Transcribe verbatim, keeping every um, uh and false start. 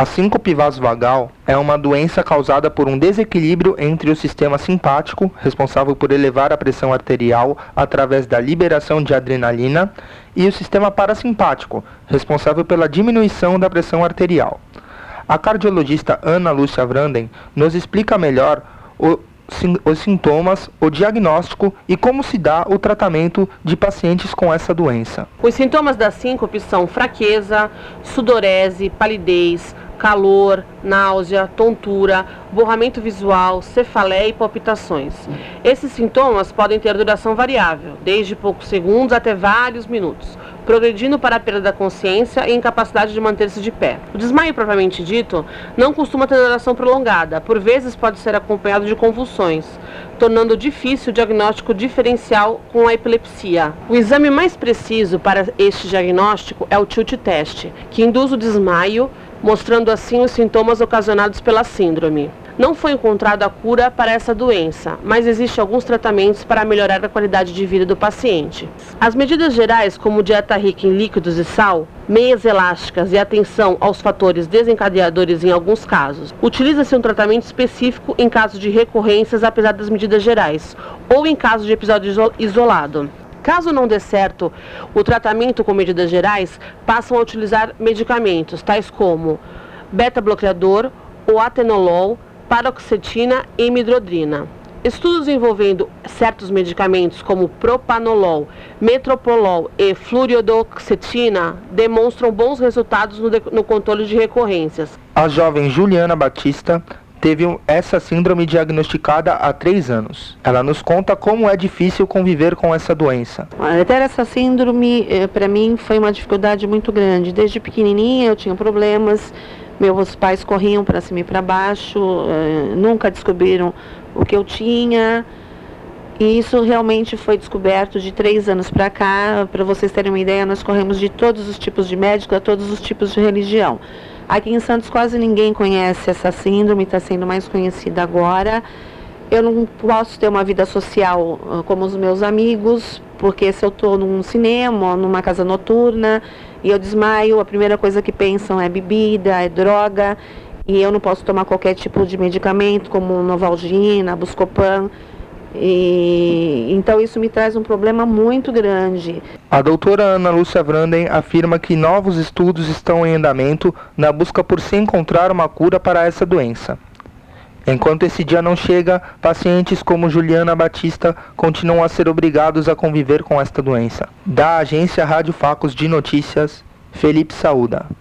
A síncope vasovagal é uma doença causada por um desequilíbrio entre o sistema simpático, responsável por elevar a pressão arterial através da liberação de adrenalina, e o sistema parasimpático, responsável pela diminuição da pressão arterial. A cardiologista Ana Lúcia Vranden nos explica melhor o os sintomas, o diagnóstico e como se dá o tratamento de pacientes com essa doença. Os sintomas da síncope são fraqueza, sudorese, palidez, calor, náusea, tontura, borramento visual, cefaleia e palpitações. Esses sintomas podem ter duração variável, desde poucos segundos até vários minutos, progredindo para a perda da consciência e incapacidade de manter-se de pé. O desmaio propriamente dito não costuma ter duração prolongada, por vezes pode ser acompanhado de convulsões, tornando difícil o diagnóstico diferencial com a epilepsia. O exame mais preciso para este diagnóstico é o tilt test, que induz o desmaio, mostrando assim os sintomas ocasionados pela síndrome. Não foi encontrada a cura para essa doença, mas existem alguns tratamentos para melhorar a qualidade de vida do paciente. As medidas gerais, como dieta rica em líquidos e sal, meias elásticas e atenção aos fatores desencadeadores em alguns casos. Utiliza-se um tratamento específico em caso de recorrências, apesar das medidas gerais, ou em caso de episódio isolado. Caso não dê certo o tratamento com medidas gerais, passam a utilizar medicamentos, tais como beta-bloqueador, o atenolol, paroxetina e imidrodrina. Estudos envolvendo certos medicamentos como propanolol, metoprolol e fluorodoxetina demonstram bons resultados no, de, no controle de recorrências. A jovem Juliana Batista teve essa síndrome diagnosticada há três anos. Ela nos conta como é difícil conviver com essa doença. Ter essa síndrome, para mim, foi uma dificuldade muito grande. Desde pequenininha eu tinha problemas, meus pais corriam para cima e para baixo, nunca descobriram o que eu tinha. E isso realmente foi descoberto de três anos para cá. Para vocês terem uma ideia, nós corremos de todos os tipos de médico a todos os tipos de religião. Aqui em Santos quase ninguém conhece essa síndrome, está sendo mais conhecida agora. Eu não posso ter uma vida social uh, como os meus amigos, porque se eu estou num cinema, numa casa noturna, e eu desmaio, a primeira coisa que pensam é bebida, é droga, e eu não posso tomar qualquer tipo de medicamento, como Novalgina, Buscopan. E então isso me traz um problema muito grande. A doutora Ana Lúcia Vranden afirma que novos estudos estão em andamento na busca por se encontrar uma cura para essa doença. Enquanto esse dia não chega, pacientes como Juliana Batista continuam a ser obrigados a conviver com esta doença. Da agência Rádio Facos de Notícias, Felipe Saúda.